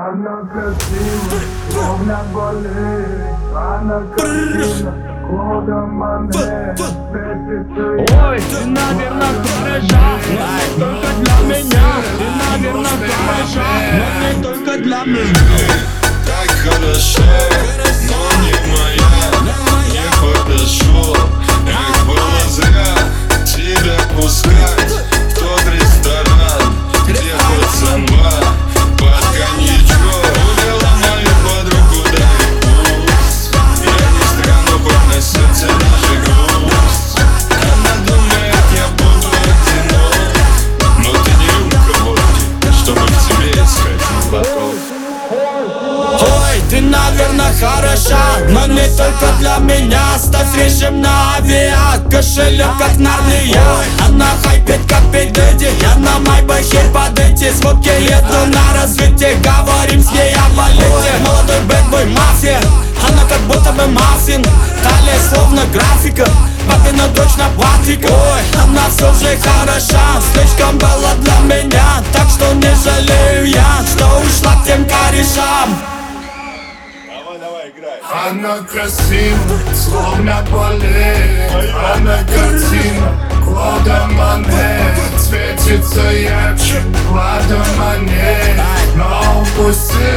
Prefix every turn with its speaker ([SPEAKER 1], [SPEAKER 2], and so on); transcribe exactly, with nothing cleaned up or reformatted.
[SPEAKER 1] Она красива, словно болеет. Она красива, Клода Моне.
[SPEAKER 2] Ой, ты, наверное, хороша, но не только для меня. Ты, наверное, хороша, но не только для меня.
[SPEAKER 3] Так хороша, но не моя. Не подошел, эх, было зря тебя пускать в тот ресторан, где пацанба под коньячок увела мою подругу далеко. Я не стану подноситься даже грусть. Она думает, я буду одинок, но ты не рюмка водки, чтобы в тебе искать глоток.
[SPEAKER 2] Ой, ты, наверное, хороша, но не только для меня. Ставь режим на авиа, кошелек как Нарния. Она хайпит как Пидеди, я на майбахе под эти звуки еду на развитие. Говорим с ней о балете. Молодой бэтбой мафия, она как будто бы маффин. Талия словно графика, папина дочь на платье. Ой, она все же хороша, слишком была для меня. Так что не жалею я, что ушла к тем корешам.
[SPEAKER 1] Она красива, словно болеет. Она картина, Клода Моне. Светится ярче, Клода Моне. Но упусти